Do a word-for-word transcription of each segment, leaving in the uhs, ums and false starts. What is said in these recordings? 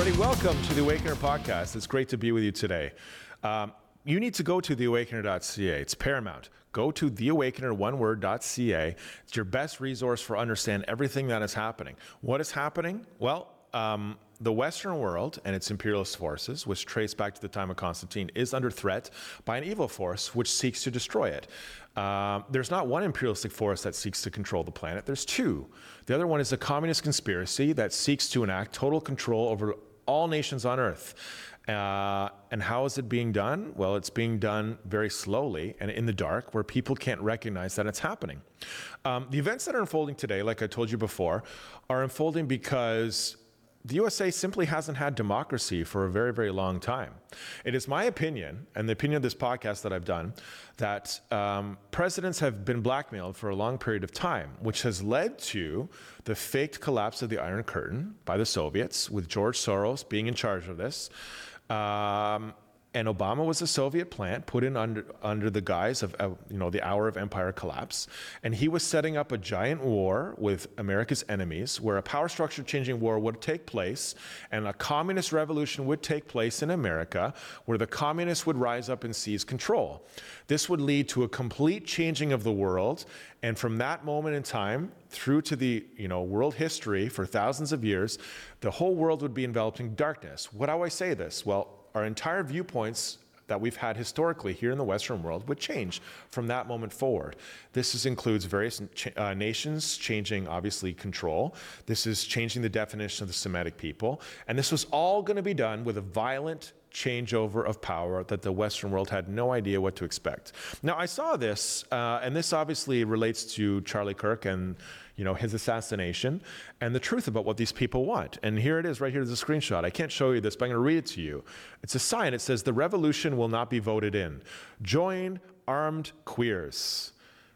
everybody. Welcome to the Awakener podcast. It's great to be with you today. Um, you need to go to the awakener dot c a. It's paramount. Go to the awakener one word dot c a. It's your best resource for understanding everything that is happening. What is happening? Well, um, the Western world and its imperialist forces, which trace back to the time of Constantine, is under threat by an evil force which seeks to destroy it. Um, there's not one imperialistic force that seeks to control the planet. There's two. The other one is a communist conspiracy that seeks to enact total control over all nations on Earth. Uh, and how is it being done? Well, it's being done very slowly and in the dark, where people can't recognize that it's happening. Um, the events that are unfolding today, like I told you before, are unfolding because the U S A simply hasn't had democracy for a very, very long time. It is my opinion, and the opinion of this podcast that I've done, that um, presidents have been blackmailed for a long period of time, which has led to the faked collapse of the Iron Curtain by the Soviets, with George Soros being in charge of this. Um, and Obama was a Soviet plant put in under under the guise of, uh, you know, the hour of empire collapse. And he was setting up a giant war with America's enemies, where a power structure changing war would take place and a communist revolution would take place in America, where the communists would rise up and seize control. This would lead to a complete changing of the world. And from that moment in time through to the, you know, world history for thousands of years, the whole world would be enveloped in darkness. What do I say this? Well, our entire viewpoints that we've had historically here in the Western world would change from that moment forward. This is, includes various ch- uh, nations changing, obviously, control. This is changing the definition of the Semitic people. And this was all going to be done with a violent changeover of power that the Western world had no idea what to expect. Now, I saw this, uh, and this obviously relates to Charlie Kirk and, you know, his assassination and the truth about what these people want. And here it is, right here is a screenshot. I can't show you this, but I'm going to read it to you. It's a sign. It says, "The revolution will not be voted in. Join armed queers."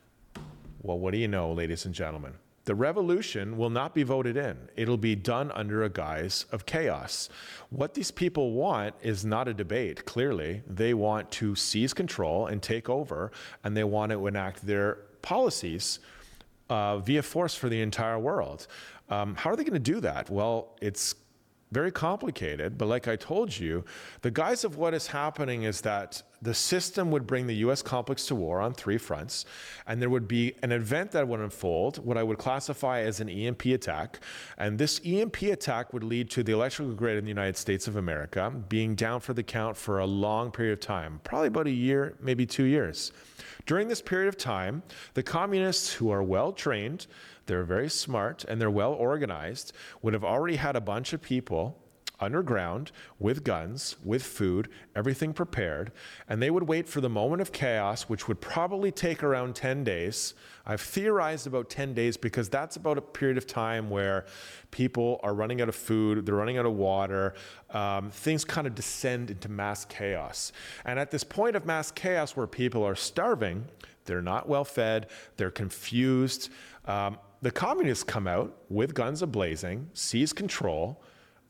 Well, what do you know, ladies and gentlemen? The revolution will not be voted in. It'll be done under a guise of chaos. What these people want is not a debate, clearly. They want to seize control and take over, and they want to enact their policies uh, via force for the entire world. Um, how are they going to do that? Well, it's very complicated, but like I told you, the guise of what is happening is that the system would bring the U S complex to war on three fronts, and there would be an event that would unfold, what I would classify as an E M P attack, and this E M P attack would lead to the electrical grid in the United States of America being down for the count for a long period of time, probably about a year, maybe two years. During this period of time, the communists, who are well-trained, they're very smart, and they're well organized, would have already had a bunch of people underground with guns, with food, everything prepared, and they would wait for the moment of chaos, which would probably take around ten days. I've theorized about ten days because that's about a period of time where people are running out of food, they're running out of water, um, things kind of descend into mass chaos. And at this point of mass chaos where people are starving, they're not well fed, they're confused, um, the communists come out with guns ablazing, seize control,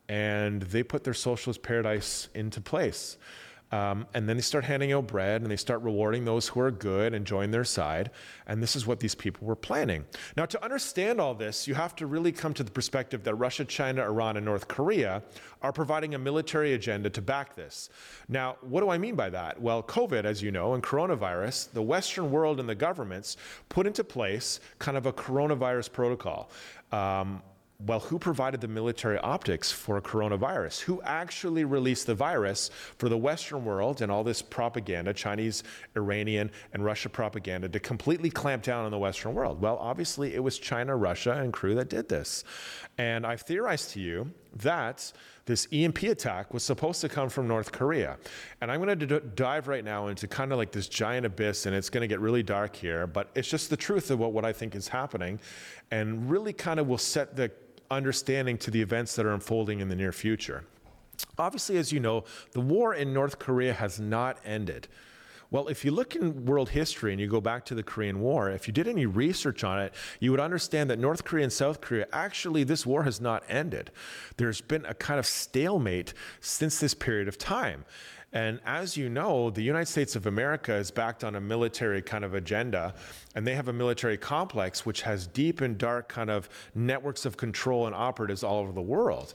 and they put their socialist paradise into place. Um, and then they start handing out bread, and they start rewarding those who are good and join their side. And this is what these people were planning. Now, to understand all this, you have to really come to the perspective that Russia, China, Iran, and North Korea are providing a military agenda to back this. Now, what do I mean by that? Well, COVID, as you know, and coronavirus, the Western world and the governments put into place kind of a coronavirus protocol. Um, Well, who provided the military optics for coronavirus? Who actually released the virus for the Western world and all this propaganda, Chinese, Iranian, and Russia propaganda, to completely clamp down on the Western world? Well, obviously, it was China, Russia, and crew that did this. And I've theorized to you that this E M P attack was supposed to come from North Korea. And I'm going to d- dive right now into kind of like this giant abyss, and it's going to get really dark here, but it's just the truth of what, what I think is happening, and really kind of will set the understanding to the events that are unfolding in the near future. Obviously, as you know, the war in North Korea has not ended. Well, if you look in world history and you go back to the Korean War, if you did any research on it, you would understand that North Korea and South Korea, actually, this war has not ended. There's been a kind of stalemate since this period of time. And as you know, the United States of America is backed on a military kind of agenda, and they have a military complex which has deep and dark kind of networks of control and operatives all over the world.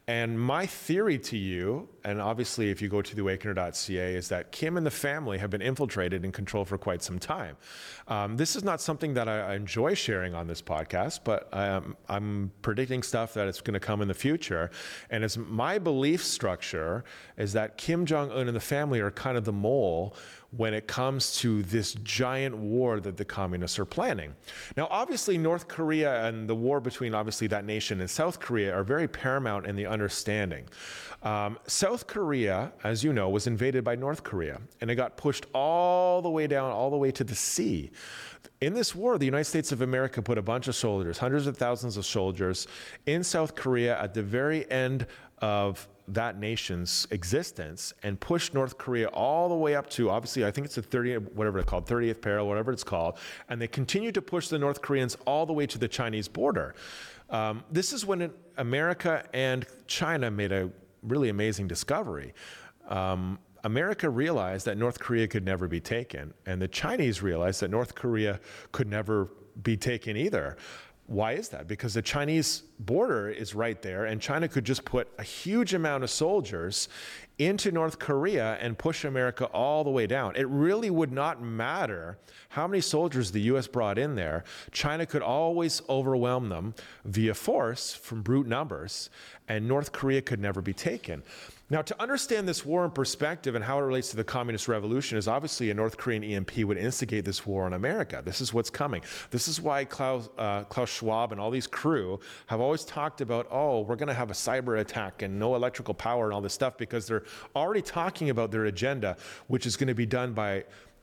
And my theory to you, and obviously if you go to the awakener dot c a, is that Kim and the family have been infiltrated and controlled for quite some time. Um, this is not something that I, I enjoy sharing on this podcast, but um, I'm predicting stuff that is going to come in the future. And it's my belief structure is that Kim Jong-un and the family are kind of the mole when it comes to this giant war that the communists are planning. Now, obviously, North Korea and the war between, obviously, that nation and South Korea are very paramount in the understanding. Um, South Korea, as you know, was invaded by North Korea, and it got pushed all the way down, all the way to the sea. In this war, the United States of America put a bunch of soldiers, hundreds of thousands of soldiers, in South Korea at the very end of that nation's existence and pushed North Korea all the way up to, obviously, I think it's the thirtieth, whatever it's called, thirtieth peril, whatever it's called. And they continue to push the North Koreans all the way to the Chinese border. Um, this is when it, America and China made a really amazing discovery. Um, America realized that North Korea could never be taken, and the Chinese realized that North Korea could never be taken either. Why is that? Because the Chinese border is right there, and China could just put a huge amount of soldiers into North Korea and push America all the way down. It really would not matter how many soldiers the U S brought in there. China could always overwhelm them via force from brute numbers, and North Korea could never be taken. Now, to understand this war in perspective and how it relates to the communist revolution is obviously a North Korean E M P would instigate this war on America. This is what's coming. This is why Klaus, uh, Klaus Schwab and all these crew have always talked about, oh, we're going to have a cyber attack and no electrical power and all this stuff, because they're already talking about their agenda, which is going to be done by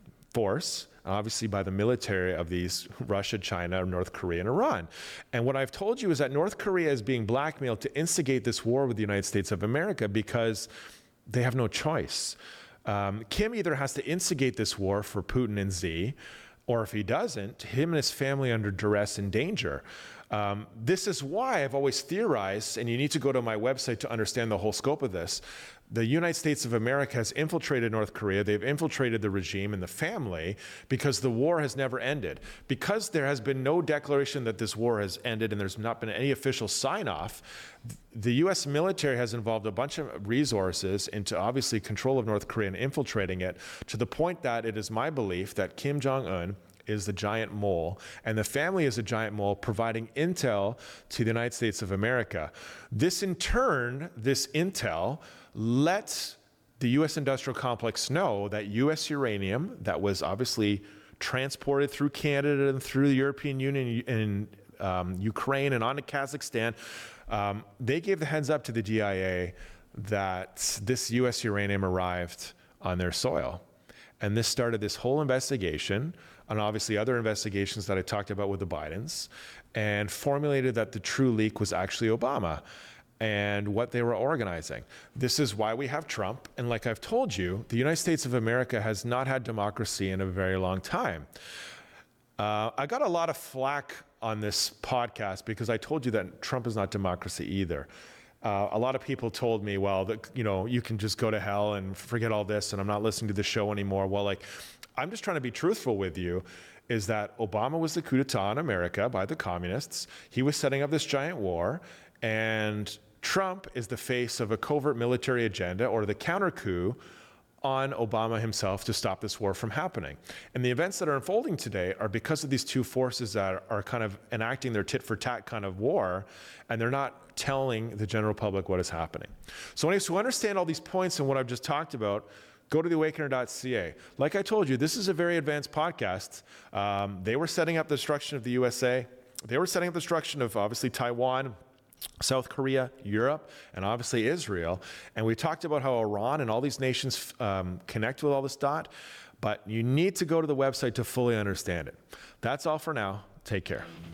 force, obviously by the military of these Russia, China, North Korea, and Iran. And what I've told you is that North Korea is being blackmailed to instigate this war with the United States of America because they have no choice. Um, Kim either has to instigate this war for Putin and Xi, or if he doesn't, him and his family under duress and danger. Um, this is why I've always theorized, and you need to go to my website to understand the whole scope of this. The United States of America has infiltrated North Korea. They've infiltrated the regime and the family because the war has never ended. Because there has been no declaration that this war has ended and there's not been any official sign-off, the U S military has involved a bunch of resources into obviously control of North Korea and infiltrating it, to the point that it is my belief that Kim Jong-un is the giant mole, and the family is a giant mole providing intel to the United States of America. This in turn, this intel lets the U S industrial complex know that U S uranium that was obviously transported through Canada and through the European Union and um, Ukraine and on to Kazakhstan, um, they gave the heads up to the D I A that this U S uranium arrived on their soil. And this started this whole investigation, and obviously other investigations that I talked about with the Bidens, and formulated that the true leak was actually Obama and what they were organizing. This is why we have Trump. And like I've told you, the United States of America has not had democracy in a very long time. Uh, I got a lot of flack on this podcast because I told you that Trump is not democracy either. Uh, a lot of people told me, well, that, you know, you can just go to hell and forget all this, and I'm not listening to the show anymore. Well, like, I'm just trying to be truthful with you, is that Obama was the coup d'etat in America by the communists. He was setting up this giant war, and Trump is the face of a covert military agenda, or the counter coup, on Obama himself to stop this war from happening. And the events that are unfolding today are because of these two forces that are kind of enacting their tit-for-tat kind of war, and they're not telling the general public what is happening. So anyways, to understand all these points and what I've just talked about, go to the awakener dot c a. Like I told you, this is a very advanced podcast. Um, they were setting up the destruction of the U S A. They were setting up the destruction of, obviously, Taiwan, South Korea, Europe, and obviously Israel. And we talked about how Iran and all these nations um, connect with all this dot, but you need to go to the website to fully understand it. That's all for now. Take care.